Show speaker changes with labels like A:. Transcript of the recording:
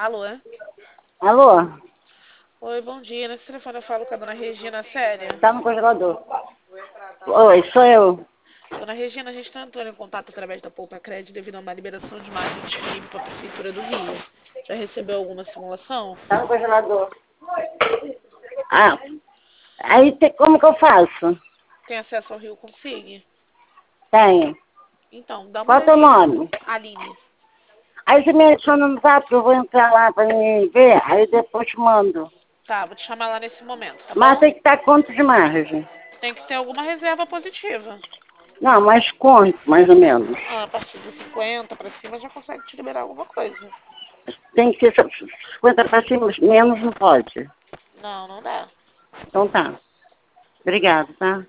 A: Alô?
B: Alô?
A: Oi, bom dia. Nesse telefone eu falo com a dona Regina Séria.
B: Tá no congelador. Oi, sou eu.
A: Dona Regina, a gente está entrando em contato através da Poupa Crédito devido a uma liberação de imagem disponível para a Prefeitura do Rio. Já recebeu alguma simulação?
B: Tá no congelador. Ah, aí como que eu faço?
A: Tem acesso ao Rio Consig?
B: Tenho.
A: Então, dá uma
B: Qual é o teu
A: olhadinha.
B: nome?
A: Aline.
B: Aí você me adiciona no zap, eu vou entrar lá pra me ver, aí depois te mando.
A: Tá, vou te chamar lá nesse momento, tá
B: Mas
A: bom?
B: tem que estar quanto de margem?
A: Tem que ter alguma reserva positiva.
B: Não, mas quanto, mais ou menos?
A: Ah, a partir de 50 para cima já consegue te liberar alguma coisa.
B: Tem que ser 50 pra cima, menos não pode.
A: Não, não dá.
B: Então tá. Obrigado, tá?